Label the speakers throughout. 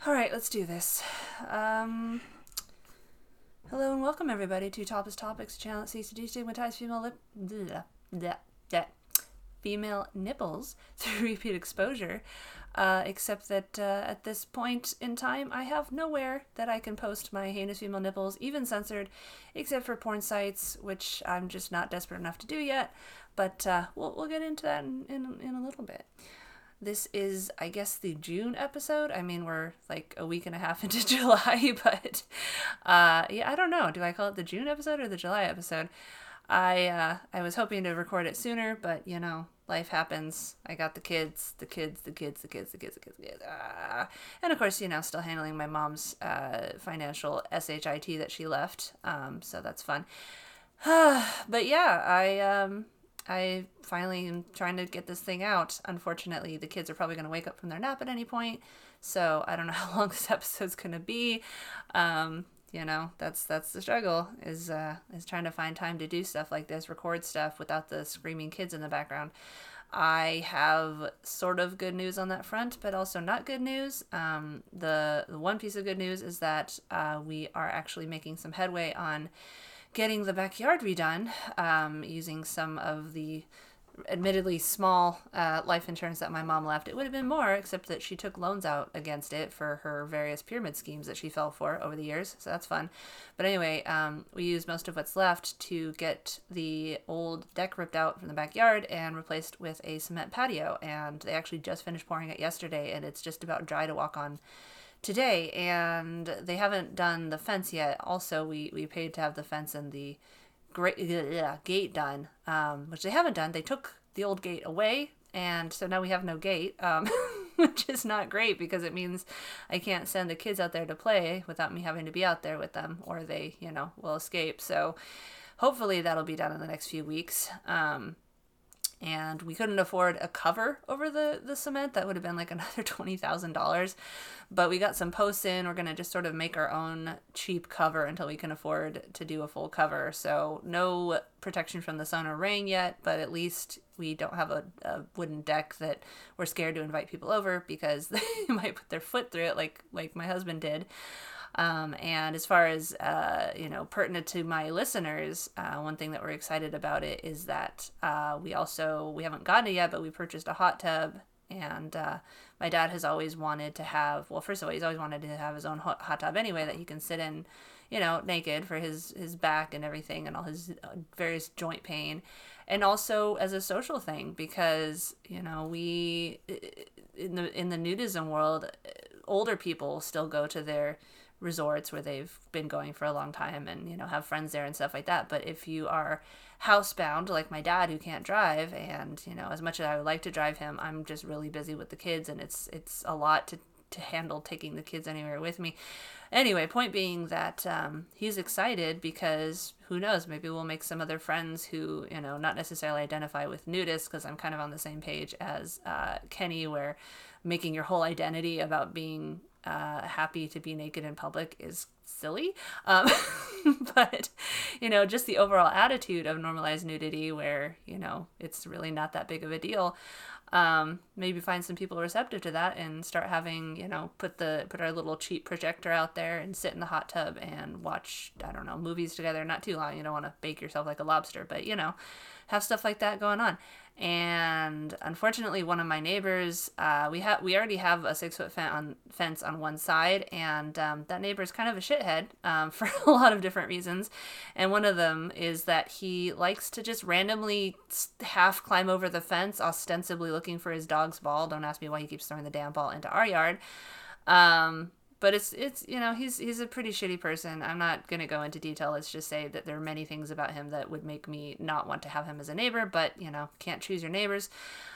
Speaker 1: All right, let's do this. Hello and welcome everybody to Topless Topics, a channel that seeks to destigmatize female nipples through repeat exposure. Except that at this point in time, I have nowhere that I can post my heinous female nipples, even censored, except for porn sites, which I'm just not desperate enough to do yet. But we'll get into that in a little bit. This is, I guess, the June episode. I mean, we're like a week and a half into July, but yeah, I don't know. Do I call it the June episode or the July episode? I was hoping to record it sooner, but you know, life happens. I got the kids. And of course, you know, still handling my mom's financial SHIT that she left. So that's fun. But yeah, I finally am trying to get this thing out. Unfortunately, the kids are probably going to wake up from their nap at any point, so I don't know how long this episode's going to be. You know, that's the struggle, is trying to find time to do stuff like this, record stuff without the screaming kids in the background. I have sort of good news on that front, but also not good news. The one piece of good news is that we are actually making some headway on getting the backyard redone, using some of the admittedly small life insurance that my mom left. It would have been more, except that she took loans out against it for her various pyramid schemes that she fell for over the years, so that's fun. But anyway, we used most of what's left to get the old deck ripped out from the backyard and replaced with a cement patio, and they actually just finished pouring it yesterday, and it's just about dry to walk on today. And they haven't done the fence yet. Also, we paid to have the fence and the gate done, which they haven't done. They took the old gate away, and so now we have no gate, which is not great because it means I can't send the kids out there to play without me having to be out there with them, or they, you know, will escape. So hopefully that'll be done in the next few weeks. And we couldn't afford a cover over the cement. That would have been like another $20,000. But we got some posts in. We're going to just sort of make our own cheap cover until we can afford to do a full cover. So no protection from the sun or rain yet, but at least we don't have a wooden deck that we're scared to invite people over because they might put their foot through it like my husband did. And as far as, you know, pertinent to my listeners, one thing that we're excited about it is that we haven't gotten it yet, but we purchased a hot tub. And my dad has always wanted to have, well, first of all, he's always wanted to have his own hot tub anyway that he can sit in, you know, naked for his back and everything and all his various joint pain. And also as a social thing because, you know, we, in the nudism world, older people still go to their resorts where they've been going for a long time and, you know, have friends there and stuff like that. But if you are housebound like my dad who can't drive, and, you know, as much as I would like to drive him, I'm just really busy with the kids, and it's a lot to handle taking the kids anywhere with me. Anyway, point being that he's excited because who knows, maybe we'll make some other friends who, you know, not necessarily identify with nudists, because I'm kind of on the same page as Kenny, where making your whole identity about being happy to be naked in public is silly. But, you know, just the overall attitude of normalized nudity where, you know, it's really not that big of a deal. Maybe find some people receptive to that and start having, you know, put our little cheap projector out there and sit in the hot tub and watch, I don't know, movies together. Not too long. You don't want to bake yourself like a lobster, but, you know, have stuff like that going on. And unfortunately, one of my neighbors, we already have a 6-foot fence on one side, and that neighbor is kind of a shithead for a lot of different reasons. And one of them is that he likes to just randomly half climb over the fence, ostensibly looking for his dog's ball. Don't ask me why he keeps throwing the damn ball into our yard. But it's you know, he's a pretty shitty person. I'm not going to go into detail. Let's just say that there are many things about him that would make me not want to have him as a neighbor, but, you know, can't choose your neighbors.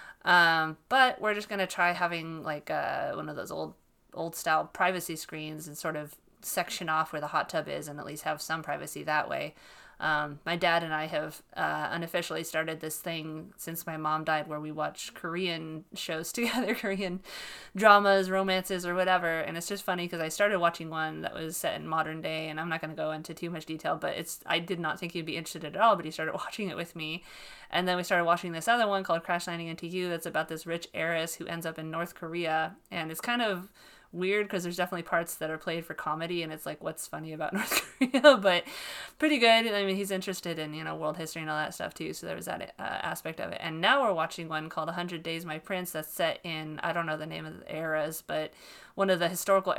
Speaker 1: But we're just going to try having like one of those old style privacy screens and sort of section off where the hot tub is and at least have some privacy that way. My dad and I have unofficially started this thing since my mom died where we watch Korean shows together, Korean dramas, romances, or whatever. And it's just funny because I started watching one that was set in modern day, and I'm not going to go into too much detail, but I did not think he'd be interested at all, but he started watching it with me. And then we started watching this other one called Crash Landing into You that's about this rich heiress who ends up in North Korea. And it's kind of weird because there's definitely parts that are played for comedy, and it's like, what's funny about North Korea? But pretty good. I mean, he's interested in, world history and all that stuff too, so there was that aspect of it. And now we're watching one called 100 Days My Prince that's set in, I don't know the name of the eras, but one of the historical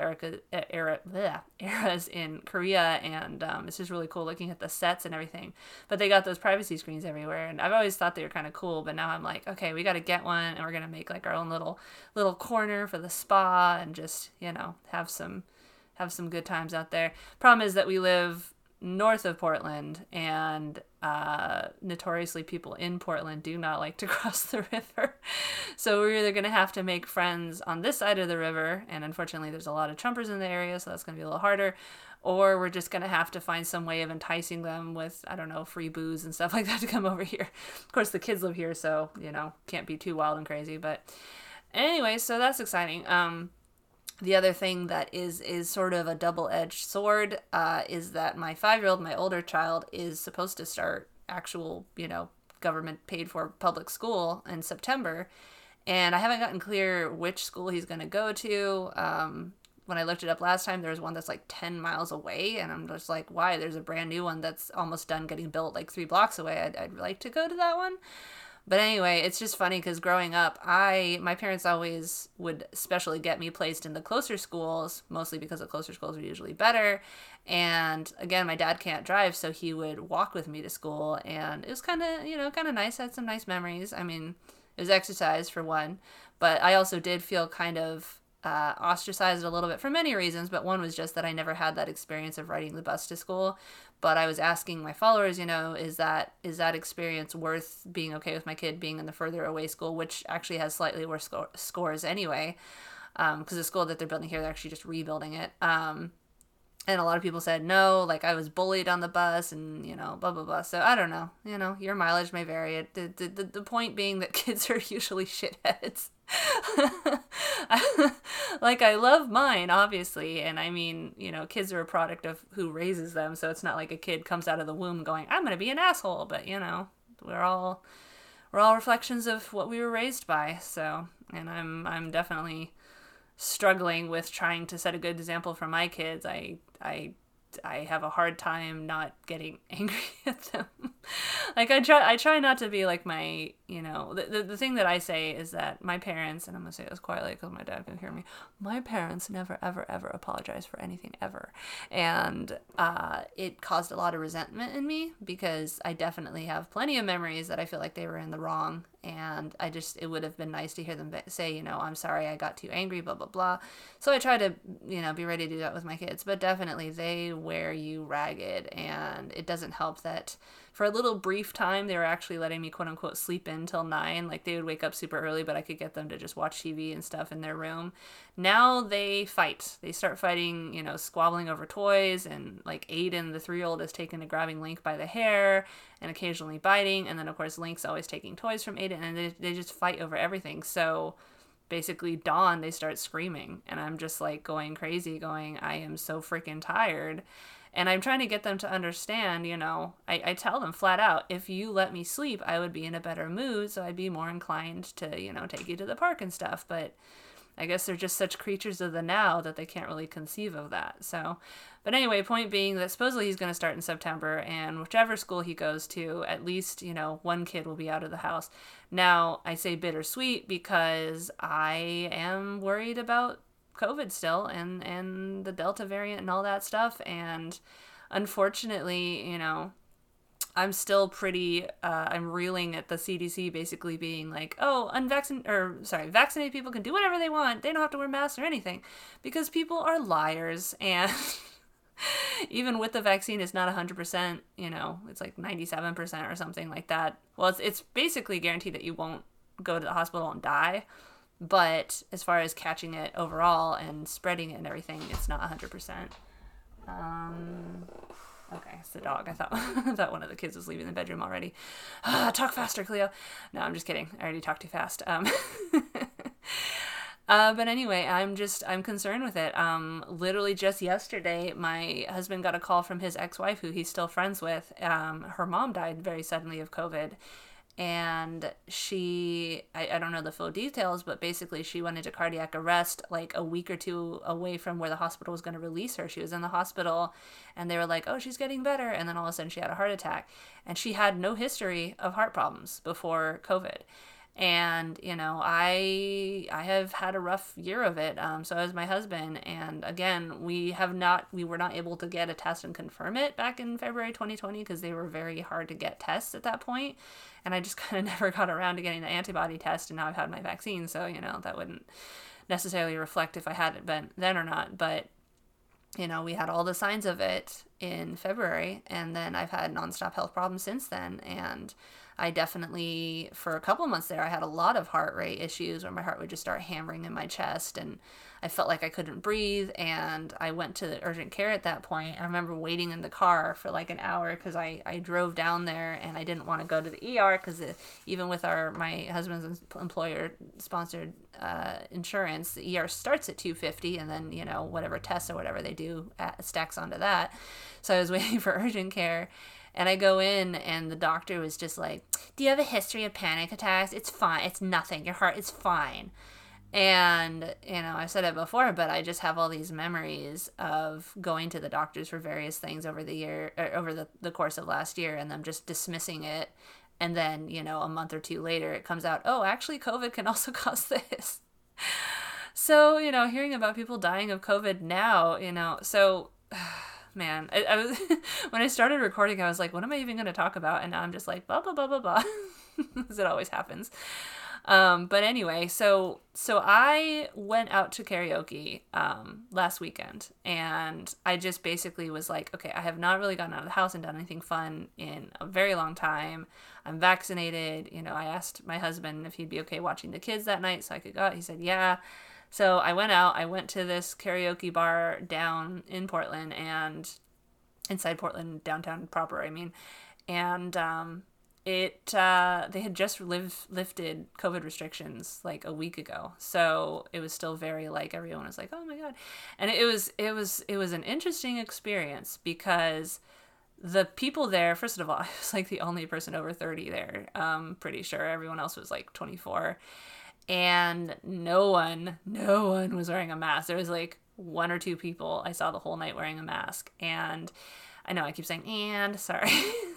Speaker 1: eras in Korea, and it's just really cool looking at the sets and everything. But they got those privacy screens everywhere, and I've always thought they were kind of cool, but now I'm like, okay, we got to get one, and we're gonna make like our own little corner for the spa, and just have some good times out there. Problem is that we live north of Portland, and notoriously people in Portland do not like to cross the river. So we're either going to have to make friends on this side of the river, and unfortunately there's a lot of Trumpers in the area, so that's going to be a little harder, or we're just going to have to find some way of enticing them with, I don't know, free booze and stuff like that to come over here. Of course, the kids live here, so, can't be too wild and crazy, but anyway, so that's exciting. The other thing that is sort of a double-edged sword is that my 5-year-old, my older child, is supposed to start actual, government-paid-for public school in September, and I haven't gotten clear which school he's going to go to. When I looked it up last time, there was one that's like 10 miles away, and I'm just like, why? There's a brand new one that's almost done getting built like 3 blocks away. I'd like to go to that one. But anyway, it's just funny because growing up, my parents always would especially get me placed in the closer schools, mostly because the closer schools are usually better. And again, my dad can't drive, so he would walk with me to school, and it was kind of nice. I had some nice memories. I mean, it was exercise for one, but I also did feel kind of ostracized a little bit for many reasons, but one was just that I never had that experience of riding the bus to school. But I was asking my followers, is that experience worth being okay with my kid being in the further away school, which actually has slightly worse scores anyway, because the school that they're building here, they're actually just rebuilding it. And a lot of people said no, like I was bullied on the bus and, blah, blah, blah. So I don't know, your mileage may vary. The point being that kids are usually shitheads. Like, I love mine, obviously. And I mean, kids are a product of who raises them. So it's not like a kid comes out of the womb going, I'm going to be an asshole. But, we're all reflections of what we were raised by. So, and I'm definitely struggling with trying to set a good example for my kids. I have a hard time not getting angry at them. Like, I try not to be like my, the thing that I say is that my parents, and I'm going to say this quietly because my dad can hear me, my parents never, ever, ever apologize for anything ever. And it caused a lot of resentment in me because I definitely have plenty of memories that I feel like they were in the wrong. And it would have been nice to hear them say, I'm sorry I got too angry, blah, blah, blah. So I try to, be ready to do that with my kids. But definitely they wear you ragged. And it doesn't help that for a little brief time, they were actually letting me, quote unquote, sleep in till 9. Like, they would wake up super early, but I could get them to just watch TV and stuff in their room. Now they fight. They start fighting, squabbling over toys. And like Aiden, the 3-year-old, is taken to grabbing Link by the hair and occasionally biting. And then, of course, Link's always taking toys from Aiden. And they just fight over everything. So basically, dawn, they start screaming. And I'm just like going crazy, going, I am so freaking tired. And I'm trying to get them to understand, I tell them flat out, if you let me sleep, I would be in a better mood, so I'd be more inclined to, take you to the park and stuff. But I guess they're just such creatures of the now that they can't really conceive of that. So, but anyway, point being that supposedly he's going to start in September, and whichever school he goes to, at least, one kid will be out of the house. Now, I say bittersweet because I am worried about COVID still and the Delta variant and all that stuff. And unfortunately, I'm still pretty, I'm reeling at the CDC basically being like, oh, vaccinated people can do whatever they want. They don't have to wear masks or anything because people are liars. And even with the vaccine, it's not 100%, it's like 97% or something like that. Well, it's basically guaranteed that you won't go to the hospital and die. But as far as catching it overall and spreading it and everything, it's not 100%. Okay, it's the dog. I thought one of the kids was leaving the bedroom already. Talk faster, Cleo. No, I'm just kidding. I already talked too fast. But anyway, I'm concerned with it. Literally just yesterday, my husband got a call from his ex-wife, who he's still friends with. Her mom died very suddenly of COVID. And I don't know the full details, but basically she went into cardiac arrest like a week or two away from where the hospital was going to release her. She was in the hospital and they were like, oh, she's getting better. And then all of a sudden she had a heart attack, and she had no history of heart problems before COVID. And I have had a rough year of it. So has my husband. And again, we were not able to get a test and confirm it back in February 2020 because they were very hard to get tests at that point. And I just kind of never got around to getting the antibody test, and now I've had my vaccine, so that wouldn't necessarily reflect if I had it been then or not. But we had all the signs of it in February, and then I've had nonstop health problems since then. And I definitely, for a couple months there, I had a lot of heart rate issues where my heart would just start hammering in my chest, and I felt like I couldn't breathe, and I went to the urgent care at that point. I remember waiting in the car for like an hour because I drove down there, and I didn't want to go to the ER because even with my husband's employer sponsored insurance, the ER starts at $250, and then whatever tests or whatever they do stacks onto that. So I was waiting for urgent care. And I go in, and the doctor was just like, do you have a history of panic attacks? It's fine. It's nothing. Your heart is fine. And, I've said it before, but I just have all these memories of going to the doctors for various things over the course of last year, and them just dismissing it. And then, a month or two later, it comes out, oh, actually, COVID can also cause this. So, hearing about people dying of COVID now, so... Man, I was when I started recording, I was like, what am I even going to talk about? And now I'm just like, blah, blah, blah, blah, blah, as it always happens. But anyway, so I went out to karaoke last weekend, and I just basically was like, okay, I have not really gotten out of the house and done anything fun in a very long time. I'm vaccinated. I asked my husband if he'd be okay watching the kids that night so I could go out. He said, yeah. So I went out. I went to this karaoke bar down in Portland, and inside Portland, downtown proper, I mean. And they had just lifted COVID restrictions like a week ago. So it was still very like everyone was like, oh my God. And it was an interesting experience because the people there, first of all, I was like the only person over 30 there. Pretty sure everyone else was like 24. And no one was wearing a mask. There was like one or two people I saw the whole night wearing a mask. And I know I keep saying, and sorry.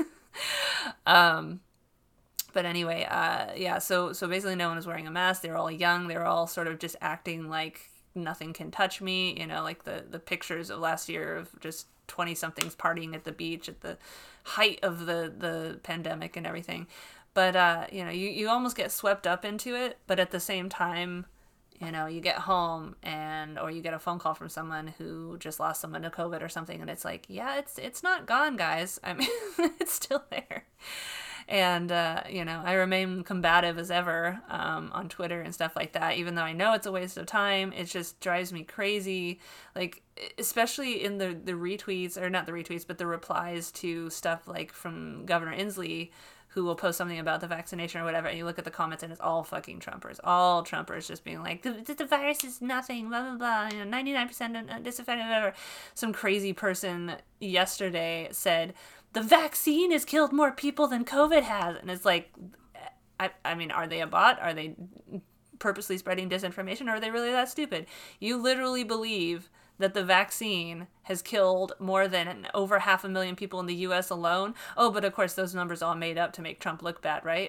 Speaker 1: But anyway, yeah, so basically no one was wearing a mask. They were all young. They were all sort of just acting like nothing can touch me. Like the pictures of last year of just 20-somethings partying at the beach at the height of the pandemic and everything. But, you almost get swept up into it, but at the same time, you get home or you get a phone call from someone who just lost someone to COVID or something, and it's like, yeah, it's not gone, guys. I mean, it's still there. And, I remain combative as ever on Twitter and stuff like that, even though I know it's a waste of time. It just drives me crazy, like, especially in the retweets, or not the retweets, but the replies to stuff like from Governor Inslee, who will post something about the vaccination or whatever, and you look at the comments and it's all fucking Trumpers. All Trumpers just being like, the virus is nothing, blah, blah, blah, 99% disaffected, whatever. Some crazy person yesterday said, the vaccine has killed more people than COVID has. And it's like, I mean, are they a bot? Are they purposely spreading disinformation? Or are they really that stupid? You literally believe that the vaccine has killed more than over 500,000 people in the U.S. alone. Oh, but of course those numbers all made up to make Trump look bad, right?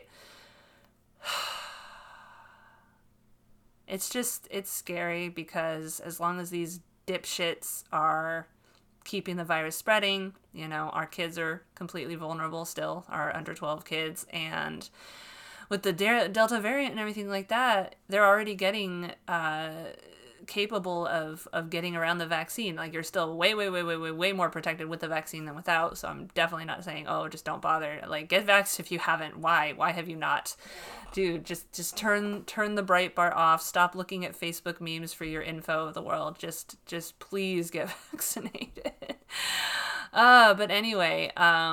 Speaker 1: It's scary because as long as these dipshits are keeping the virus spreading, our kids are completely vulnerable still, our under 12 kids, and with the Delta variant and everything like that, they're already getting capable of getting around the vaccine. Like, you're still way more protected with the vaccine than without. So I'm definitely not saying, oh, just don't bother. Like, get vaxxed if you haven't. Why have you not? Dude, just turn the Breitbart off. Stop looking at Facebook memes for your info of the world. Just please get vaccinated. But anyway,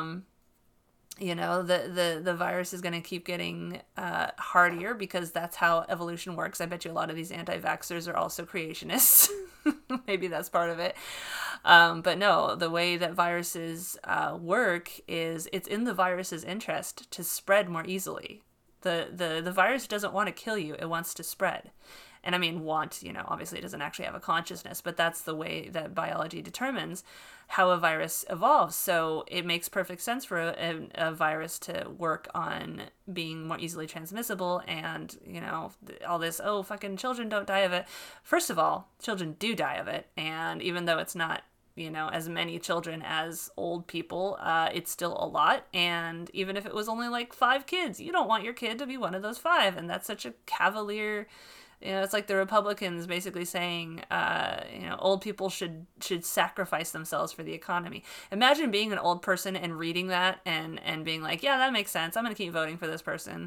Speaker 1: the virus is going to keep getting hardier because that's how evolution works. I bet you a lot of these anti-vaxxers are also creationists. Maybe that's part of it. But no, the way that viruses work is it's in the virus's interest to spread more easily. The virus doesn't want to kill you, it wants to spread. And I mean, obviously it doesn't actually have a consciousness, but that's the way that biology determines how a virus evolves. So it makes perfect sense for a virus to work on being more easily transmissible and, all this, fucking children don't die of it. First of all, children do die of it. And even though it's not, as many children as old people, it's still a lot. And even if it was only like 5 kids, you don't want your kid to be one of those 5. And that's such a cavalier... it's like the Republicans basically saying, old people should sacrifice themselves for the economy. Imagine being an old person and reading that and being like, yeah, that makes sense. I'm going to keep voting for this person.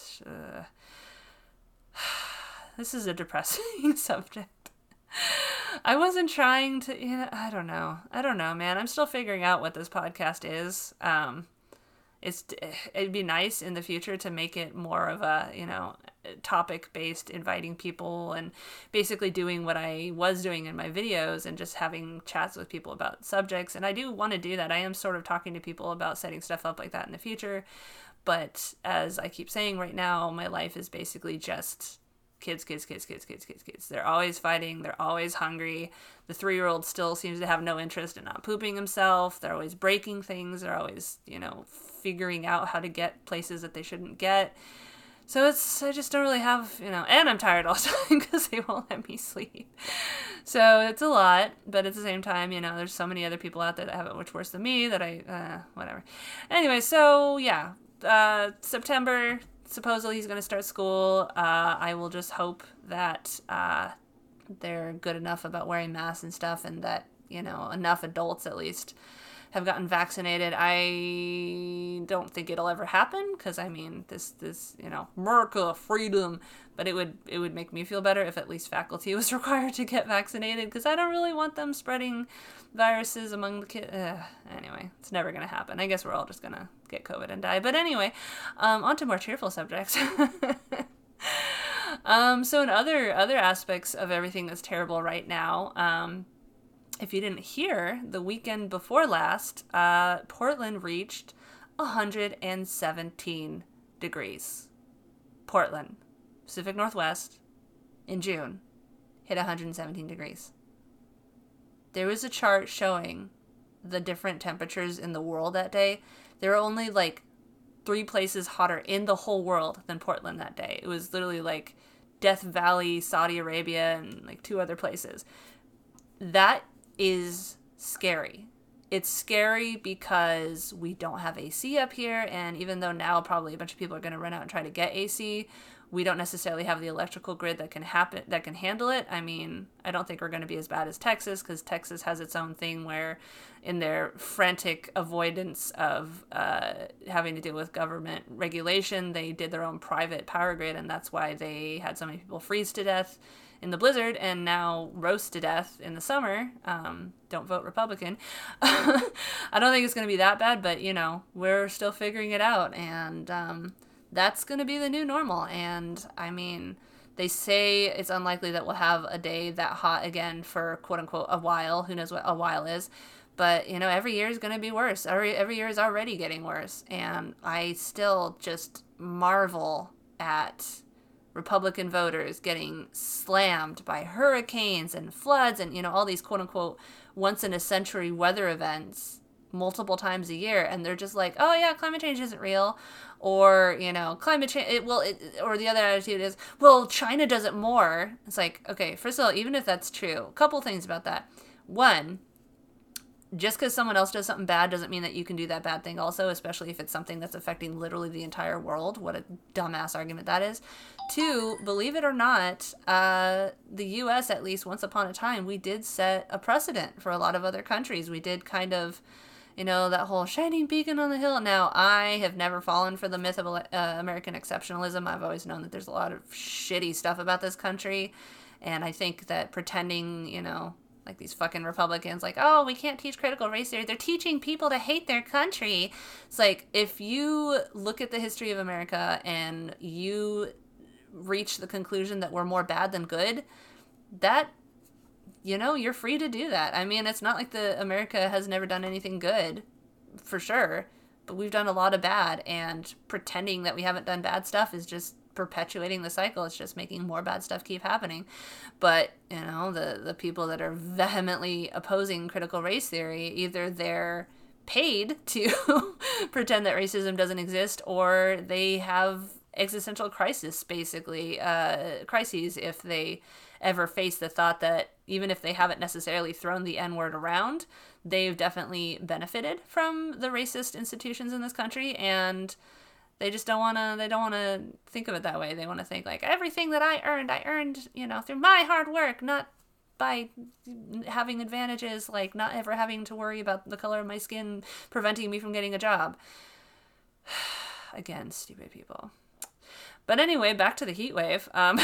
Speaker 1: This is a depressing subject. I wasn't trying to, I don't know, man. I'm still figuring out what this podcast is. It'd be nice in the future to make it more of a, topic based, inviting people and basically doing what I was doing in my videos and just having chats with people about subjects. And I do want to do that. I am sort of talking to people about setting stuff up like that in the future. But as I keep saying right now, my life is basically just kids. They're always fighting. They're always hungry. The 3-year-old still seems to have no interest in not pooping himself. They're always breaking things. They're always, figuring out how to get places that they shouldn't get. So I just don't really have, and I'm tired all the time because they won't let me sleep. So it's a lot, but at the same time, there's so many other people out there that have it much worse than me that whatever. Anyway, so yeah, September, supposedly he's going to start school. I will just hope that they're good enough about wearing masks and stuff, and that, enough adults at least have gotten vaccinated. I don't think it'll ever happen because, this America, freedom, but it would make me feel better if at least faculty was required to get vaccinated because I don't really want them spreading viruses among the kids. Anyway, it's never going to happen. I guess we're all just going to get COVID and die. But anyway, on to more cheerful subjects. So in other aspects of everything that's terrible right now, if you didn't hear, the weekend before last, Portland reached 117 degrees. Portland, Pacific Northwest, in June, hit 117 degrees. There was a chart showing the different temperatures in the world that day. There were only like 3 places hotter in the whole world than Portland that day. It was literally like Death Valley, Saudi Arabia, and like 2 other places. That is scary. It's scary because we don't have AC up here, and even though now probably a bunch of people are going to run out and try to get AC, we don't necessarily have the electrical grid that can handle it. I don't think we're going to be as bad as Texas, because Texas has its own thing where in their frantic avoidance of having to deal with government regulation, they did their own private power grid, and that's why they had so many people freeze to death in the blizzard and now roast to death in the summer. Don't vote Republican. I don't think it's going to be that bad, but, we're still figuring it out, and that's going to be the new normal. And, they say it's unlikely that we'll have a day that hot again for, quote-unquote, a while. Who knows what a while is. But, every year is going to be worse. Every year is already getting worse. And I still just marvel at Republican voters getting slammed by hurricanes and floods and, all these quote-unquote once-in-a-century weather events multiple times a year. And they're just like, oh, yeah, climate change isn't real. Or, climate change, or the other attitude is, well, China does it more. It's like, okay, first of all, even if that's true, a couple things about that. One, just because someone else does something bad doesn't mean that you can do that bad thing also, especially if it's something that's affecting literally the entire world. What a dumbass argument that is. 2, believe it or not, the U.S., at least once upon a time, we did set a precedent for a lot of other countries. We did kind of, that whole shining beacon on the hill. Now, I have never fallen for the myth of American exceptionalism. I've always known that there's a lot of shitty stuff about this country. And I think that pretending, like these fucking Republicans, like, oh, we can't teach critical race theory. They're teaching people to hate their country. It's like, if you look at the history of America and you reach the conclusion that we're more bad than good, that you're free to do that. I mean, it's not like America has never done anything good, for sure, but we've done a lot of bad, and pretending that we haven't done bad stuff is just perpetuating the cycle. It's just making more bad stuff keep happening. But, the people that are vehemently opposing critical race theory, either they're paid to pretend that racism doesn't exist, or they have existential crises, basically, crises, if they ever face the thought that even if they haven't necessarily thrown the N-word around, they've definitely benefited from the racist institutions in this country, and they just don't want to think of it that way. They want to think like, everything that I earned, through my hard work, not by having advantages, like not ever having to worry about the color of my skin preventing me from getting a job. Again, stupid people. But anyway, back to the heat wave.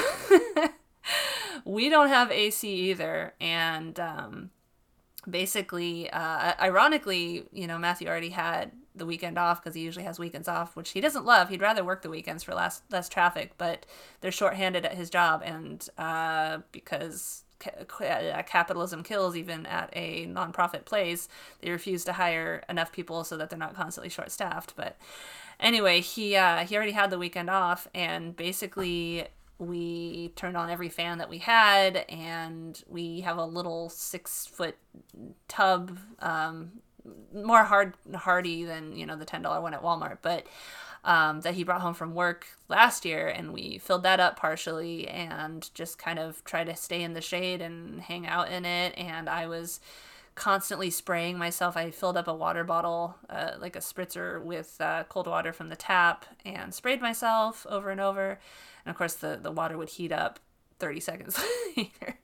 Speaker 1: We don't have AC either, and basically, ironically, Matthew already had the weekend off because he usually has weekends off, which he doesn't love. He'd rather work the weekends for less traffic, but they're shorthanded at his job, and because capitalism kills even at a nonprofit place, they refuse to hire enough people so that they're not constantly short-staffed. But anyway, he already had the weekend off, and basically we turned on every fan that we had, and we have a little 6-foot tub, more hardy than the $10 one at Walmart, but that he brought home from work last year, and we filled that up partially and just kind of tried to stay in the shade and hang out in it. And I was constantly spraying myself. I filled up a water bottle, like a spritzer, with cold water from the tap, and sprayed myself over and over. And of course the water would heat up 30 seconds later.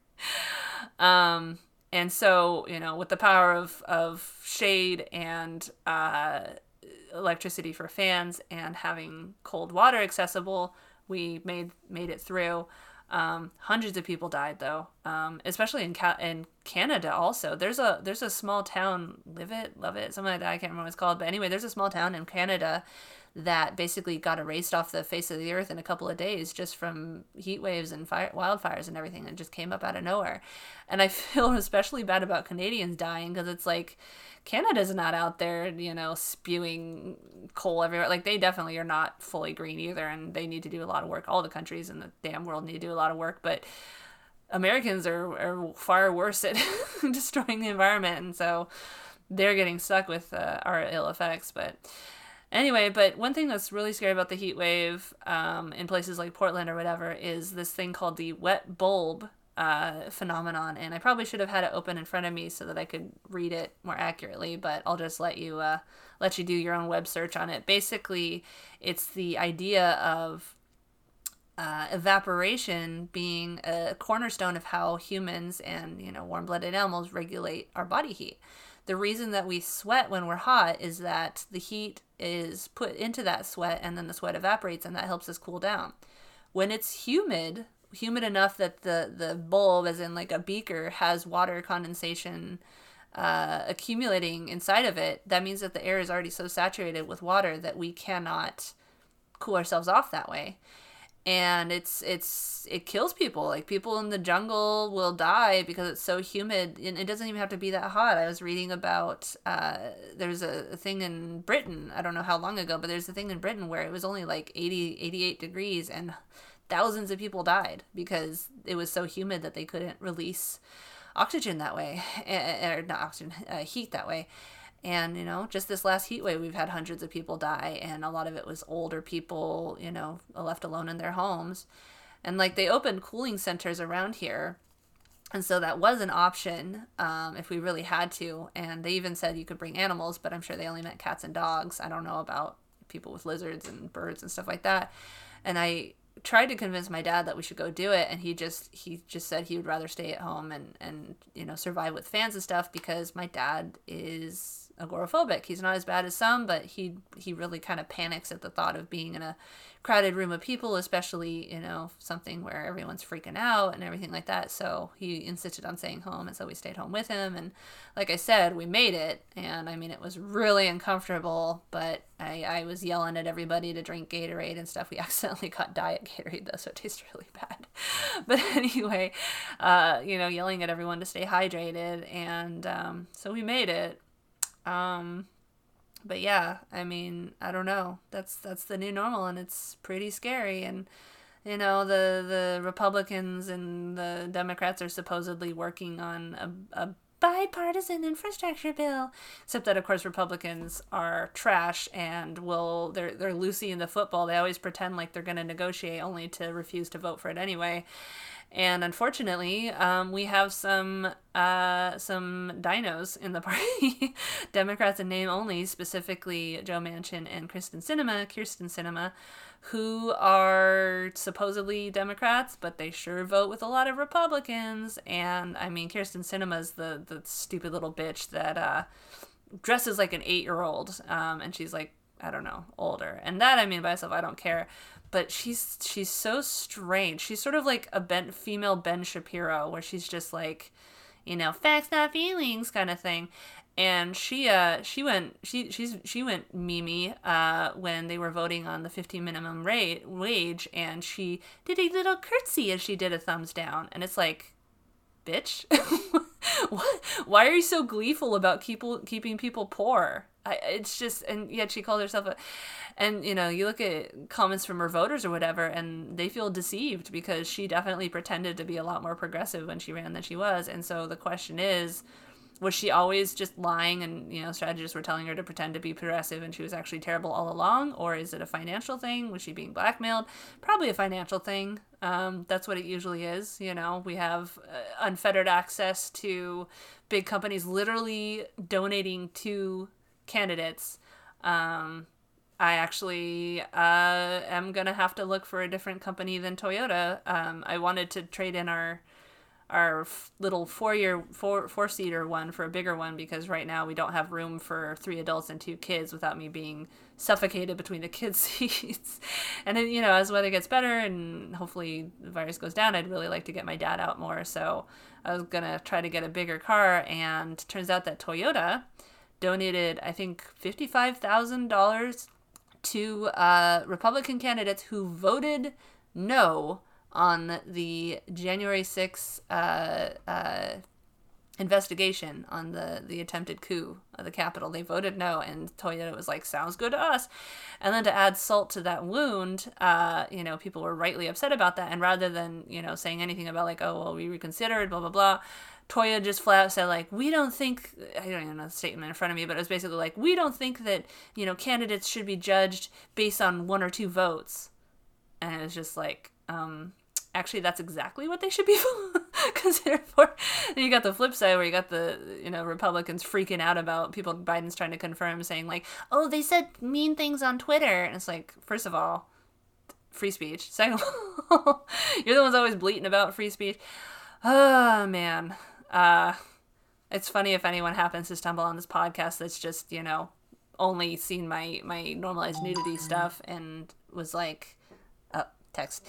Speaker 1: And so, with the power of shade and electricity for fans and having cold water accessible, we made it through. Hundreds of people died, though, especially in Canada. Also, there's a small town, Live It, Love It, something like that. I can't remember what it's called, but anyway, there's a small town in Canada that basically got erased off the face of the earth in a couple of days just from heat waves and wildfires and everything that just came up out of nowhere. And I feel especially bad about Canadians dying, because it's like, Canada's not out there, spewing coal everywhere. Like, they definitely are not fully green either, and they need to do a lot of work. All the countries in the damn world need to do a lot of work, but Americans are far worse at destroying the environment, and so they're getting stuck with our ill effects. But anyway, but one thing that's really scary about the heat wave in places like Portland or whatever is this thing called the wet bulb phenomenon. And I probably should have had it open in front of me so that I could read it more accurately, but I'll just let you do your own web search on it. Basically, it's the idea of evaporation being a cornerstone of how humans and warm-blooded animals regulate our body heat. The reason that we sweat when we're hot is that the heat is put into that sweat, and then the sweat evaporates, and that helps us cool down. When it's humid enough that the bulb, as in like a beaker, has water condensation accumulating inside of it, that means that the air is already so saturated with water that we cannot cool ourselves off that way. And it kills people. Like, people in the jungle will die because it's so humid, and it doesn't even have to be that hot. I was reading about there's a thing in Britain, I don't know how long ago, but there's a thing in Britain where it was only like 88 degrees, and thousands of people died because it was so humid that they couldn't release oxygen that way, or not oxygen, heat that way. And, just this last heat wave, we've had hundreds of people die, and a lot of it was older people, left alone in their homes. And, like, they opened cooling centers around here, and so that was an option if we really had to. And they even said you could bring animals, but I'm sure they only meant cats and dogs. I don't know about people with lizards and birds and stuff like that. And I tried to convince my dad that we should go do it, and he just said he would rather stay at home and survive with fans and stuff, because my dad is agoraphobic. He's not as bad as some, but he really kind of panics at the thought of being in a crowded room of people, especially, something where everyone's freaking out and everything like that. So he insisted on staying home, and so we stayed home with him. And like I said, we made it, and I mean, it was really uncomfortable, but I was yelling at everybody to drink Gatorade and stuff. We accidentally got Diet Gatorade, though, so it tastes really bad. But anyway, yelling at everyone to stay hydrated, and so we made it. But yeah, I mean, I don't know. That's the new normal, and it's pretty scary. And the Republicans and the Democrats are supposedly working on a bipartisan infrastructure bill, except that of course Republicans are trash and they're Lucy in the football. They always pretend like they're going to negotiate only to refuse to vote for it anyway. And unfortunately, we have some dinos in the party, Democrats in name only, specifically Joe Manchin and Kyrsten Sinema, who are supposedly Democrats, but they sure vote with a lot of Republicans. And I mean, Kyrsten Sinema's the stupid little bitch that dresses like an 8-year-old, and she's like, I don't know, older. And that, I mean, by myself, I don't care. But she's so strange. She's sort of like a female Ben Shapiro, where she's just like, facts not feelings kind of thing. And she went Mimi when they were voting on the 15 minimum wage, and she did a little curtsy as she did a thumbs down, and it's like, bitch, what? Why are you so gleeful about keeping people poor? It's just, and yet she called herself and you look at comments from her voters or whatever, and they feel deceived because she definitely pretended to be a lot more progressive when she ran than she was. And so the question is, was she always just lying and, strategists were telling her to pretend to be progressive and she was actually terrible all along? Or is it a financial thing? Was she being blackmailed? Probably a financial thing. That's what it usually is. We have unfettered access to big companies literally donating to candidates. I actually am going to have to look for a different company than Toyota. I wanted to trade in our little four-seater one for a bigger one, because right now we don't have room for 3 adults and 2 kids without me being suffocated between the kids' seats. And then, as the weather gets better and hopefully the virus goes down, I'd really like to get my dad out more. So I was going to try to get a bigger car, and turns out that Toyota donated, I think, $55,000 to Republican candidates who voted no on the January 6th investigation on the attempted coup of the Capitol. They voted no, and Toyota was like, sounds good to us. And then to add salt to that wound, people were rightly upset about that. And rather than, saying anything about like, oh, well, we reconsidered, blah, blah, blah, Toyota just flat out said, like, we don't think, I don't even know the statement in front of me, but it was basically like, we don't think that, candidates should be judged based on 1 or 2 votes. And it was just like, actually, that's exactly what they should be considered for. And you got the flip side where you got the, Republicans freaking out about people Biden's trying to confirm, saying like, oh, they said mean things on Twitter. And it's like, first of all, free speech. Second of all, you're the ones always bleating about free speech. Oh, man. It's funny if anyone happens to stumble on this podcast that's just, only seen my normalized nudity stuff and was like, text.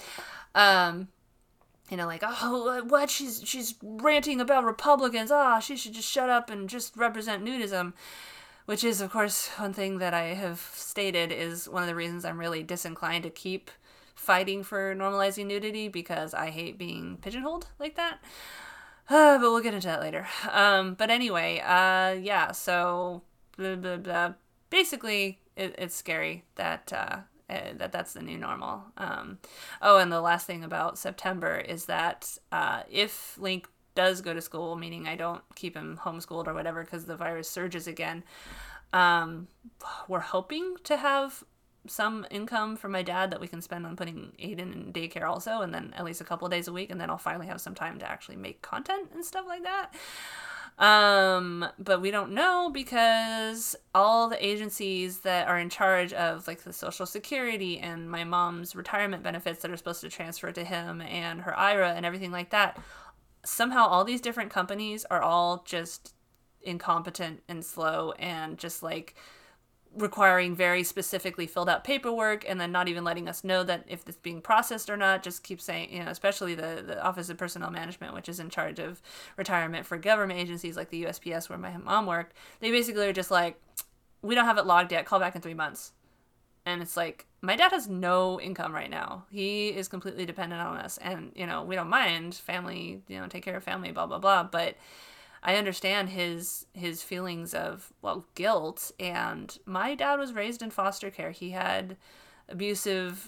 Speaker 1: Like, oh, what? She's ranting about Republicans. She should just shut up and just represent nudism. Which is, of course, one thing that I have stated is one of the reasons I'm really disinclined to keep fighting for normalizing nudity, because I hate being pigeonholed like that. But we'll get into that later. But anyway, so blah, blah, blah. Basically, it's scary that that's the new normal. And the last thing about September is that if Link does go to school, meaning I don't keep him homeschooled or whatever because the virus surges again, we're hoping to have some income from my dad that we can spend on putting Aiden in daycare also, and then at least a couple of days a week, and then I'll finally have some time to actually make content and stuff like that. But we don't know, because all the agencies that are in charge of like the Social Security and my mom's retirement benefits that are supposed to transfer to him and her IRA and everything like that, somehow all these different companies are all just incompetent and slow and just like requiring very specifically filled out paperwork, and then not even letting us know that if it's being processed or not. Just keep saying, especially the Office of Personnel Management, which is in charge of retirement for government agencies like the USPS where my mom worked. They basically are just like, we don't have it logged yet, call back in 3 months. And it's like, my dad has no income right now. He is completely dependent on us, and we don't mind family, take care of family, blah blah blah, but I understand his feelings of, guilt. And my dad was raised in foster care. He had abusive,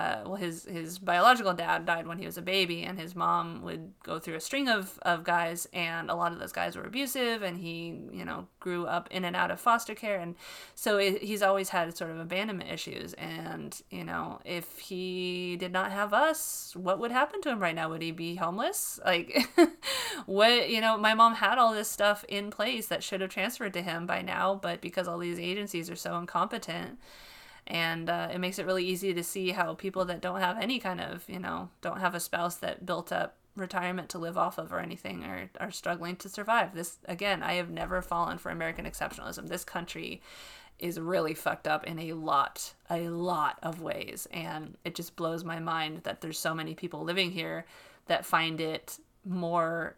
Speaker 1: his biological dad died when he was a baby, and his mom would go through a string of guys, and a lot of those guys were abusive, and he, grew up in and out of foster care. And so he's always had sort of abandonment issues. And, if he did not have us, what would happen to him right now? Would he be homeless? Like, what, my mom had all this stuff in place that should have transferred to him by now, but because all these agencies are so incompetent, and it makes it really easy to see how people that don't have any kind of, don't have a spouse that built up retirement to live off of or anything are struggling to survive. This, again, I have never fallen for American exceptionalism. This country is really fucked up in a lot of ways. And it just blows my mind that there's so many people living here that find it more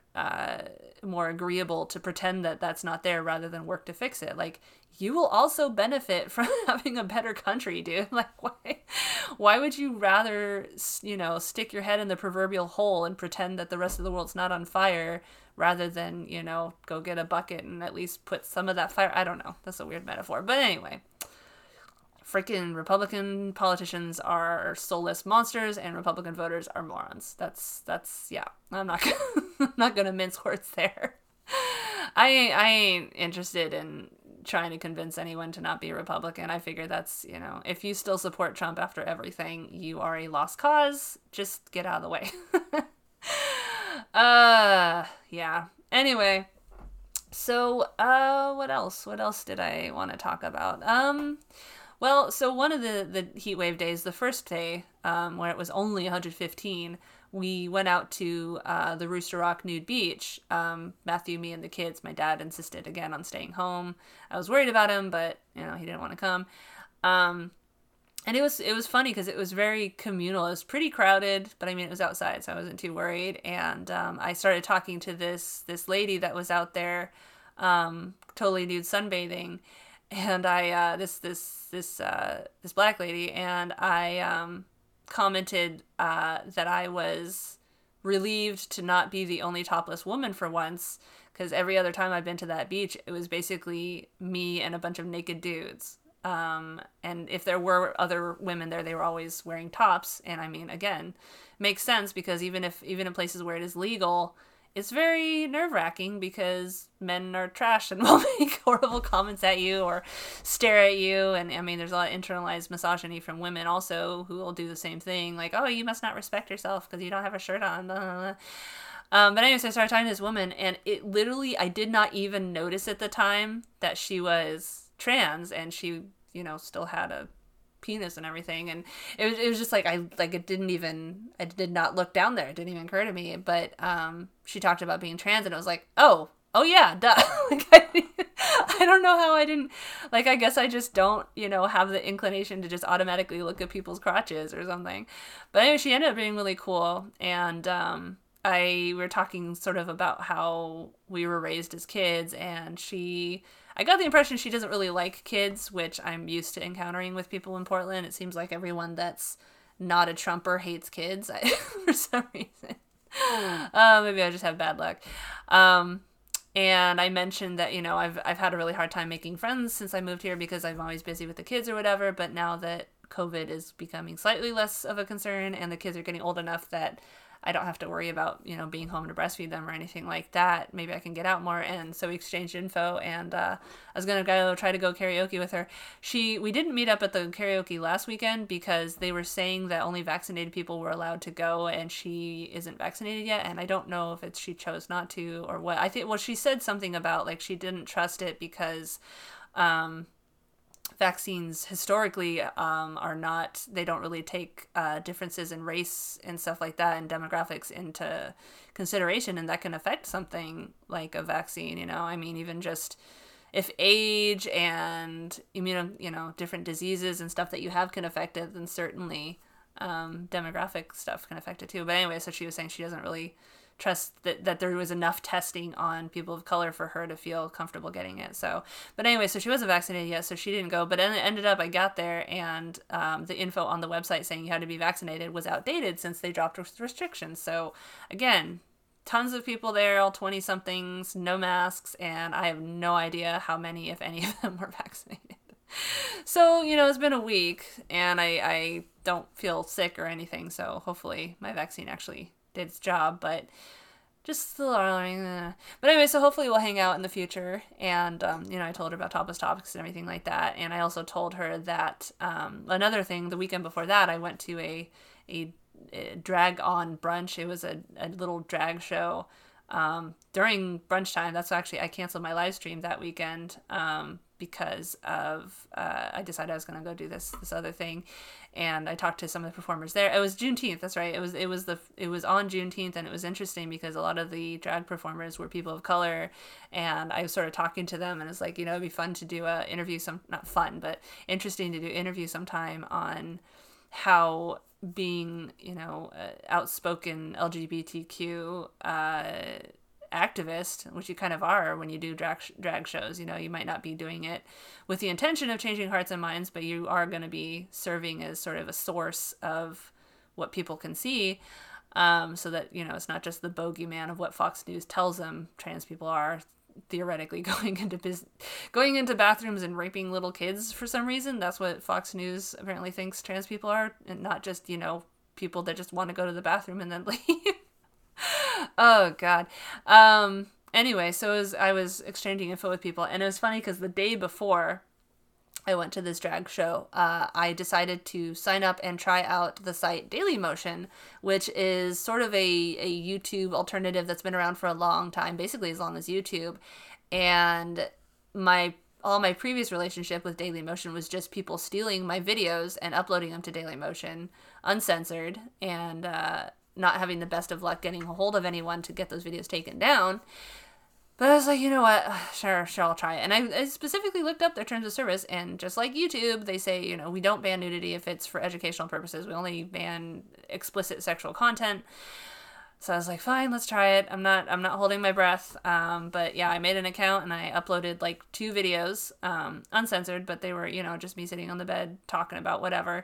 Speaker 1: agreeable to pretend that that's not there rather than work to fix it. Like, you will also benefit from having a better country, dude. Like, why would you rather, stick your head in the proverbial hole and pretend that the rest of the world's not on fire rather than, go get a bucket and at least put some of that fire? I don't know. That's a weird metaphor. But anyway, freaking Republican politicians are soulless monsters, and Republican voters are morons. That's yeah. I'm not gonna mince words there. I ain't interested in trying to convince anyone to not be a Republican. I figure that's, if you still support Trump after everything, you are a lost cause. Just get out of the way. Yeah. Anyway, so what else? What else did I want to talk about? Well, so one of the heat wave days, the first day, where it was only 115, we went out to the Rooster Rock Nude Beach. Matthew, me, and the kids. My dad insisted again on staying home. I was worried about him, but he didn't want to come. And it was funny because it was very communal. It was pretty crowded, but I mean, it was outside, so I wasn't too worried. And I started talking to this lady that was out there, totally nude sunbathing. And I this black lady, and I commented that I was relieved to not be the only topless woman for once, because every other time I've been to that beach, it was basically me and a bunch of naked dudes. And if there were other women there, they were always wearing tops. And I mean, again, makes sense, because even in places where it is legal, it's very nerve-wracking because men are trash and will make horrible comments at you or stare at you. And I mean, there's a lot of internalized misogyny from women also who will do the same thing. Like, oh, you must not respect yourself because you don't have a shirt on. Blah, blah, blah. But anyways, I started talking to this woman, and it literally, I did not even notice at the time that she was trans, and she, still had a penis and everything, and it was just like, I did not look down there. It didn't even occur to me. But she talked about being trans, and it was like, oh yeah, duh. Like, I don't know how I didn't, like, I guess I just don't, have the inclination to just automatically look at people's crotches or something. But anyway, she ended up being really cool, and we were talking sort of about how we were raised as kids, and I got the impression she doesn't really like kids, which I'm used to encountering with people in Portland. It seems like everyone that's not a Trumper hates kids for some reason. Maybe I just have bad luck. And I mentioned that, I've had a really hard time making friends since I moved here because I'm always busy with the kids or whatever. But now that COVID is becoming slightly less of a concern and the kids are getting old enough that I don't have to worry about, being home to breastfeed them or anything like that, maybe I can get out more. And so we exchanged info, and I was going to try to go karaoke with her. We didn't meet up at the karaoke last weekend because they were saying that only vaccinated people were allowed to go, and she isn't vaccinated yet. And I don't know if she chose not to or what. She said something about, like, she didn't trust it because vaccines historically are not, they don't really take differences in race and stuff like that and demographics into consideration, and that can affect something like a vaccine, you know. I mean, even just if age and different diseases and stuff that you have can affect it, then certainly demographic stuff can affect it too. But anyway, so she was saying she doesn't really trust that there was enough testing on people of color for her to feel comfortable getting it. So, but anyway, so she wasn't vaccinated yet, so she didn't go. But then it ended up, I got there, and the info on the website saying you had to be vaccinated was outdated since they dropped restrictions. So, again, tons of people there, all 20-somethings, no masks, and I have no idea how many, if any, of them were vaccinated. So, it's been a week, and I don't feel sick or anything, so hopefully my vaccine actually did its job, but just still learning. But anyway, so hopefully we'll hang out in the future, and I told her about Topless Topics and everything like that, and I also told her that another thing, the weekend before that, I went to a drag on brunch. It was a little drag show during brunch time. That's actually, I canceled my live stream that weekend because of I decided I was going to go do this other thing, and I talked to some of the performers there. It was Juneteenth, that's right. It was on Juneteenth, and it was interesting because a lot of the drag performers were people of color, and I was sort of talking to them, and it's like, it'd be fun to do a interview, not fun, but interesting to do interview sometime on how being, outspoken LGBTQ activist, which you kind of are when you do drag shows. You might not be doing it with the intention of changing hearts and minds, but you are going to be serving as sort of a source of what people can see, so that, it's not just the bogeyman of what Fox News tells them trans people are, theoretically going into bathrooms and raping little kids for some reason. That's what Fox News apparently thinks trans people are, and not just, people that just want to go to the bathroom and then leave. Oh, God. Anyway, so I was exchanging info with people, and it was funny because the day before I went to this drag show, I decided to sign up and try out the site Dailymotion, which is sort of a YouTube alternative that's been around for a long time, basically as long as YouTube. And all my previous relationship with Dailymotion was just people stealing my videos and uploading them to Dailymotion uncensored, and not having the best of luck getting a hold of anyone to get those videos taken down. But I was like, you know what, sure, I'll try it. And I specifically looked up their terms of service, and just like YouTube, they say, we don't ban nudity if it's for educational purposes. We only ban explicit sexual content. So I was like, fine, let's try it. I'm not holding my breath. But yeah, I made an account, and I uploaded like 2 videos, uncensored, but they were, just me sitting on the bed talking about whatever.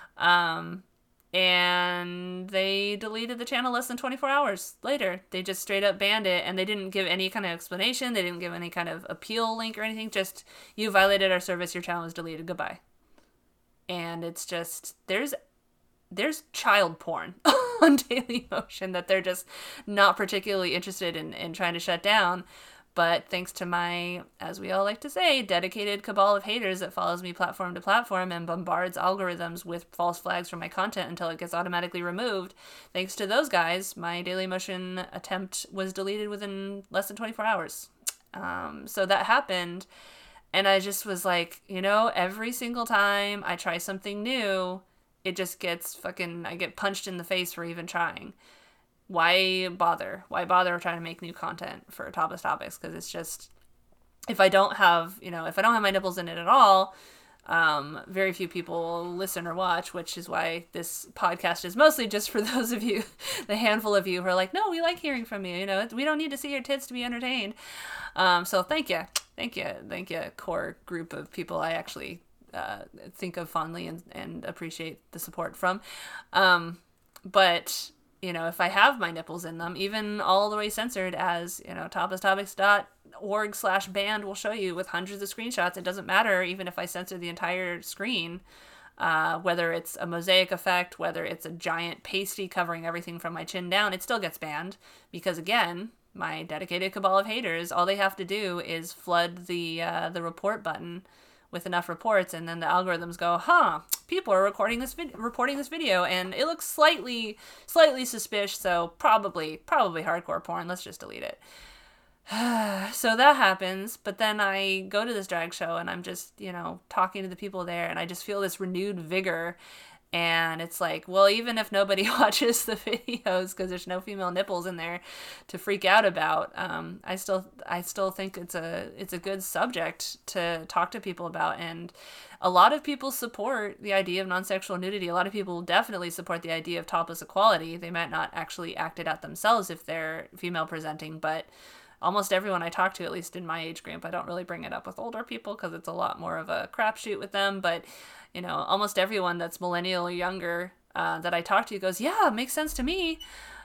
Speaker 1: And they deleted the channel less than 24 hours later. They just straight up banned it, and they didn't give any kind of explanation. They didn't give any kind of appeal link or anything. Just, you violated our service, your channel is deleted, goodbye. And it's just, there's child porn on Dailymotion that they're just not particularly interested in trying to shut down. But thanks to my, as we all like to say, dedicated cabal of haters that follows me platform to platform and bombards algorithms with false flags for my content until it gets automatically removed, thanks to those guys, my Dailymotion attempt was deleted within less than 24 hours. So that happened, and I just was like, every single time I try something new, it just gets I get punched in the face for even trying. Why bother? Why bother trying to make new content for Topless Topics? Because it's just, if I don't have my nipples in it at all, very few people will listen or watch, which is why this podcast is mostly just for those of you, the handful of you who are like, no, we like hearing from you. We don't need to see your tits to be entertained. So thank you, core group of people I actually think of fondly and appreciate the support from. But if I have my nipples in them, even all the way censored as, toplesstopics.org/banned will show you with hundreds of screenshots. It doesn't matter even if I censor the entire screen, whether it's a mosaic effect, whether it's a giant pasty covering everything from my chin down, it still gets banned because, again, my dedicated cabal of haters, all they have to do is flood the report button with enough reports, and then the algorithms go, people are reporting this video, and it looks slightly suspicious, so probably hardcore porn, let's just delete it. So that happens, but then I go to this drag show and I'm just, talking to the people there, and I just feel this renewed vigor. And it's like, well, even if nobody watches the videos because there's no female nipples in there to freak out about, I still think it's a good subject to talk to people about. And a lot of people support the idea of non-sexual nudity. A lot of people definitely support the idea of topless equality. They might not actually act it out themselves if they're female presenting, but almost everyone I talk to, at least in my age group, I don't really bring it up with older people because it's a lot more of a crapshoot with them, but almost everyone that's millennial or younger that I talk to goes, yeah, it makes sense to me.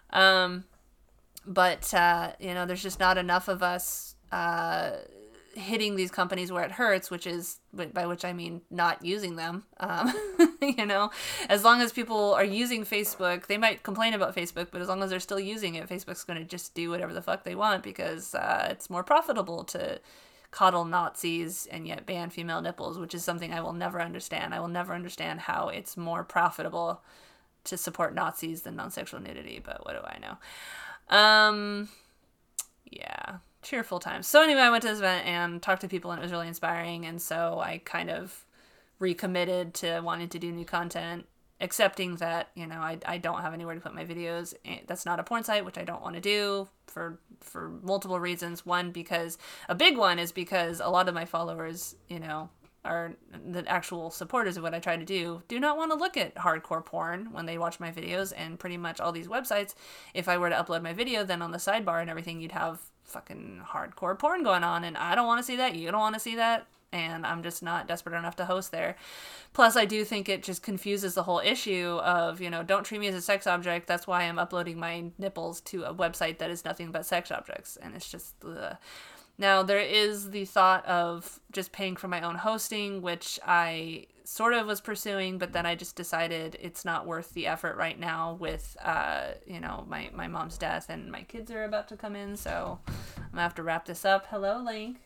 Speaker 1: But there's just not enough of us hitting these companies where it hurts, which is, by which I mean not using them. As long as people are using Facebook, they might complain about Facebook, but as long as they're still using it, Facebook's going to just do whatever the fuck they want because it's more profitable to coddle Nazis and yet ban female nipples, which is something I will never understand. I will never understand how it's more profitable to support Nazis than non-sexual nudity, but what do I know? Yeah, cheerful times. So anyway, I went to this event and talked to people, and it was really inspiring, and so I kind of recommitted to wanting to do new content, accepting that, I don't have anywhere to put my videos. That's not a porn site, which I don't want to do for multiple reasons. One, because a big one is because a lot of my followers, are the actual supporters of what I try to do not want to look at hardcore porn when they watch my videos. And pretty much all these websites, if I were to upload my video, then on the sidebar and everything, you'd have fucking hardcore porn going on, and I don't want to see that. You don't want to see that. And I'm just not desperate enough to host there. Plus, I do think it just confuses the whole issue of, don't treat me as a sex object. That's why I'm uploading my nipples to a website that is nothing but sex objects. And it's just, ugh. Now, there is the thought of just paying for my own hosting, which I sort of was pursuing, but then I just decided it's not worth the effort right now with, my mom's death, and my kids are about to come in. So I'm going to have to wrap this up. Hello, Link.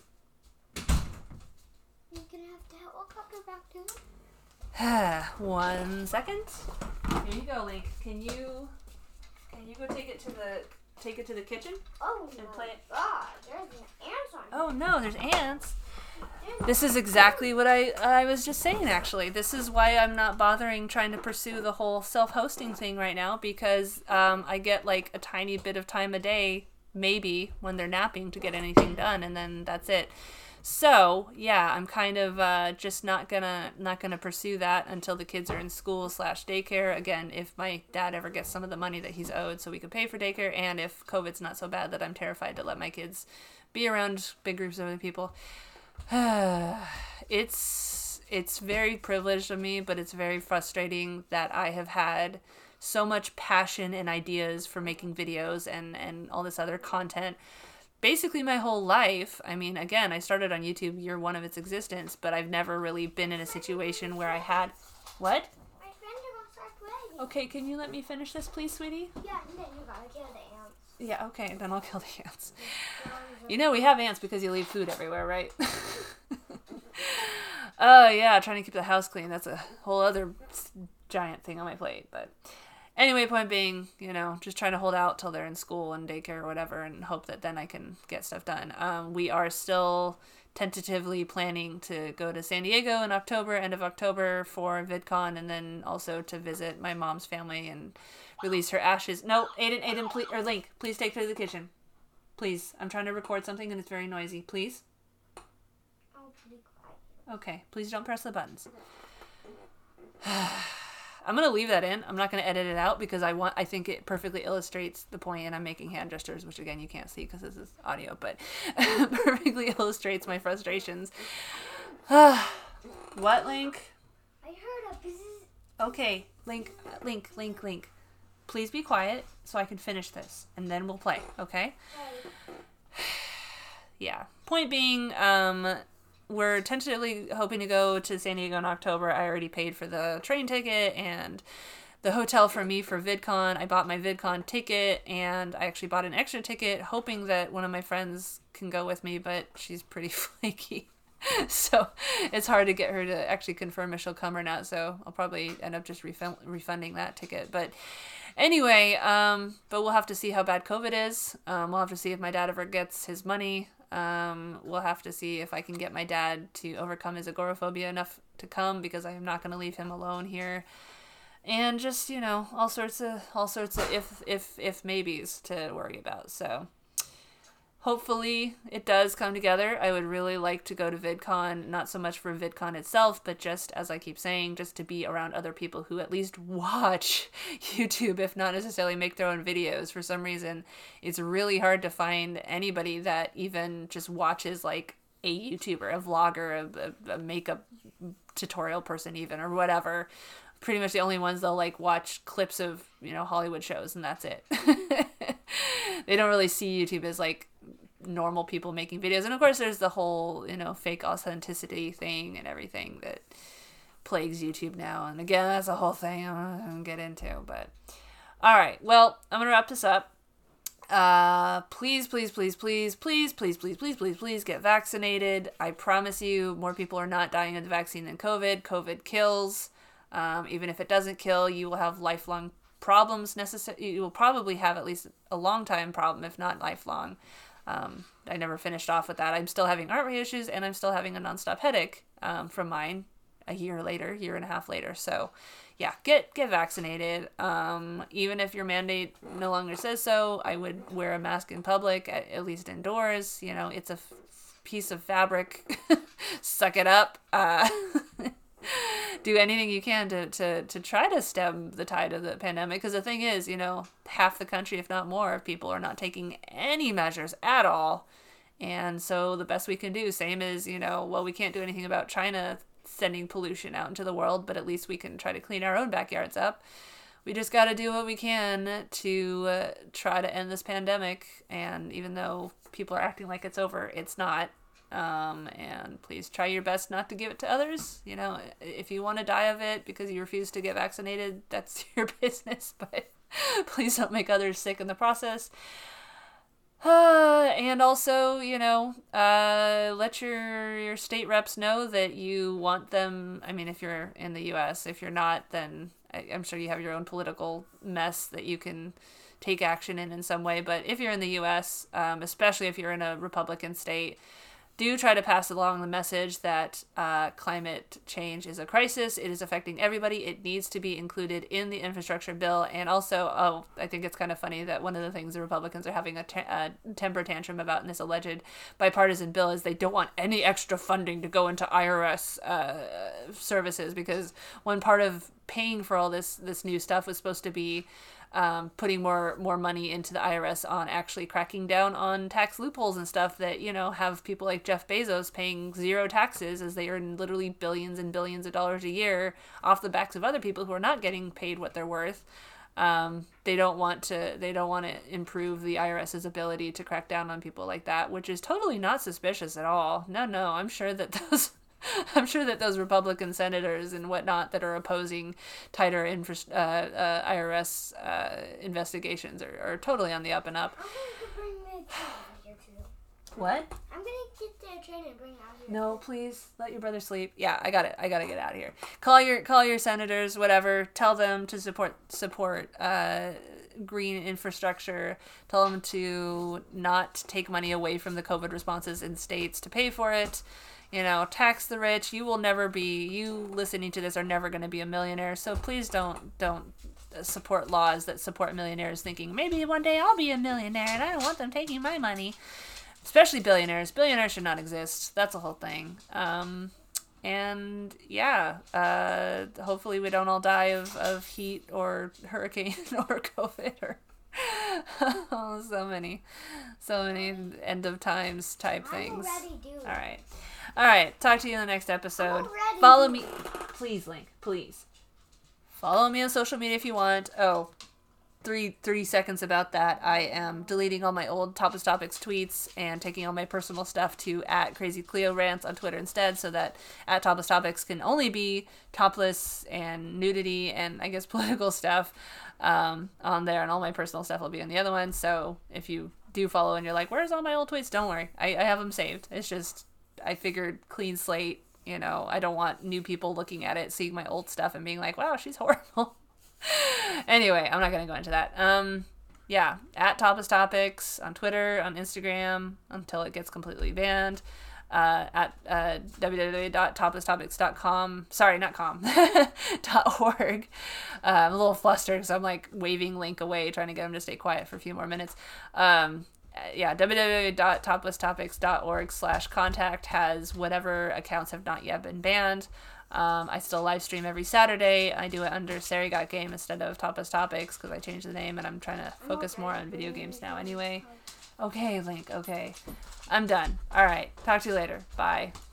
Speaker 2: You're gonna have to help. I'll come back to it.
Speaker 1: 1 second. Here you go, Link. Can you go take it to the kitchen?
Speaker 2: Oh
Speaker 1: and
Speaker 2: my
Speaker 1: play it?
Speaker 2: God! There's an ants on.
Speaker 1: Oh no, there's ants. This is exactly what I was just saying, actually. This is why I'm not bothering trying to pursue the whole self-hosting thing right now, because I get like a tiny bit of time a day, maybe, when they're napping to get anything done, and then that's it. So, yeah, I'm kind of just not gonna pursue that until the kids are in school / daycare. Again, if my dad ever gets some of the money that he's owed so we could pay for daycare, and if COVID's not so bad that I'm terrified to let my kids be around big groups of other people. It's very privileged of me, but it's very frustrating that I have had so much passion and ideas for making videos and all this other content basically my whole life. I mean, again, I started on YouTube year one of its existence, but I've never really been in a situation where I had... What?
Speaker 2: My friends are gonna start playing.
Speaker 1: Okay, can you let me finish this, please, sweetie?
Speaker 2: Yeah, and then you gotta kill the ants.
Speaker 1: Yeah, okay, then I'll kill the ants. We have ants because you leave food everywhere, right? Oh, yeah, trying to keep the house clean. That's a whole other giant thing on my plate, but... Anyway, point being, just trying to hold out till they're in school and daycare or whatever, and hope that then I can get stuff done. We are still tentatively planning to go to San Diego in October, end of October, for VidCon, and then also to visit my mom's family and release her ashes. No, Aiden, please, or Link, please take her to the kitchen. Please, I'm trying to record something and it's very noisy. Please?
Speaker 2: I'll be quiet.
Speaker 1: Okay, please don't press the buttons. I'm going to leave that in. I'm not going to edit it out because I think it perfectly illustrates the point, and I'm making hand gestures, which again you can't see because this is audio, but perfectly illustrates my frustrations. What, Link?
Speaker 2: I heard a buzz.
Speaker 1: Okay, Link. Please be quiet so I can finish this, and then we'll play, okay? Yeah. Point being, we're tentatively hoping to go to San Diego in October. I already paid for the train ticket and the hotel for me for VidCon. I bought my VidCon ticket, and I actually bought an extra ticket hoping that one of my friends can go with me, but she's pretty flaky. So it's hard to get her to actually confirm if she'll come or not. So I'll probably end up just refunding that ticket. But Anyway, but we'll have to see how bad COVID is. We'll have to see if my dad ever gets his money. We'll have to see if I can get my dad to overcome his agoraphobia enough to come, because I am not going to leave him alone here. And just, all sorts of if maybes to worry about. So hopefully it does come together. I would really like to go to VidCon, not so much for VidCon itself, but just, as I keep saying, just to be around other people who at least watch YouTube, if not necessarily make their own videos. For some reason, it's really hard to find anybody that even just watches like a YouTuber, a vlogger, a makeup tutorial person even, or whatever. Pretty much the only ones they'll like watch clips of, Hollywood shows, and that's it. They don't really see YouTube as like normal people making videos. And of course there's the whole, fake authenticity thing and everything that plagues YouTube now. And again, that's a whole thing I'm not gonna get into, but all right. Well, I'm going to wrap this up. Please get vaccinated. I promise you, more people are not dying of the vaccine than COVID. COVID kills. Even if it doesn't kill, you will have lifelong problems. You will probably have at least a long time problem, if not lifelong. I never finished off with that. I'm still having heart rate issues, and I'm still having a nonstop headache from mine a year and a half later. So yeah, get vaccinated. Even if your mandate no longer says so, I would wear a mask in public, at least indoors. It's a piece of fabric. Suck it up. Do anything you can to try to stem the tide of the pandemic. Because the thing is, half the country, if not more, of people are not taking any measures at all. And so the best we can do, same as, we can't do anything about China sending pollution out into the world, but at least we can try to clean our own backyards up. We just got to do what we can to try to end this pandemic. And even though people are acting like it's over, it's not. And please try your best not to give it to others. If you want to die of it because you refuse to get vaccinated, that's your business, but please don't make others sick in the process. And also, let your state reps know that you want them. I mean, if you're in the U.S., if you're not, then I'm sure you have your own political mess that you can take action in some way. But if you're in the U.S., especially if you're in a Republican state, do try to pass along the message that climate change is a crisis. It is affecting everybody. It needs to be included in the infrastructure bill. And also, I think it's kind of funny that one of the things the Republicans are having a temper tantrum about in this alleged bipartisan bill is they don't want any extra funding to go into IRS services, because one part of paying for all this new stuff was supposed to be putting more money into the IRS on actually cracking down on tax loopholes and stuff that, have people like Jeff Bezos paying zero taxes as they earn literally billions and billions of dollars a year off the backs of other people who are not getting paid what they're worth. They don't want to improve the IRS's ability to crack down on people like that, which is totally not suspicious at all. No, I'm sure that those Republican senators and whatnot that are opposing tighter IRS investigations are totally on the up and up.
Speaker 2: I'm going to bring the train out here too.
Speaker 1: What?
Speaker 2: I'm going to get the train and bring it out here.
Speaker 1: No, please let your brother sleep. Yeah, I got it. I got to get out of here. Call your senators, whatever. Tell them to support green infrastructure. Tell them to not take money away from the COVID responses in states to pay for it. Tax the rich. You listening to this are never going to be a millionaire. So please don't support laws that support millionaires thinking maybe one day I'll be a millionaire and I don't want them taking my money. Especially billionaires. Billionaires should not exist. That's the whole thing. And yeah, hopefully we don't all die of heat or hurricane or COVID or so many end of times type things. All right. Talk to you in the next episode. Follow me. Please, Link. Please. Follow me on social media if you want. Oh, 3 seconds about that. I am deleting all my old Topless Topics tweets and taking all my personal stuff to @CrazyCleo Rants on Twitter instead, so that @Topless Topics can only be topless and nudity and I guess political stuff on there, and all my personal stuff will be on the other one. So if you do follow and you're like, where's all my old tweets? Don't worry. I have them saved. It's just, I figured clean slate, I don't want new people looking at it, seeing my old stuff and being like, wow, she's horrible. Anyway, I'm not going to go into that. Yeah, at Topless Topics on Twitter, on Instagram, until it gets completely banned. At www.toplesstopics.com. Sorry, not com. .org. I'm a little flustered because I'm like waving Link away, trying to get him to stay quiet for a few more minutes. Yeah, www.toplesstopics.org/contact has whatever accounts have not yet been banned. I still live stream every Saturday. I do it under Sari Got Game instead of Topless Topics because I changed the name and I'm trying to focus more on video games now anyway. Okay, Link, okay. I'm done. Alright, talk to you later. Bye.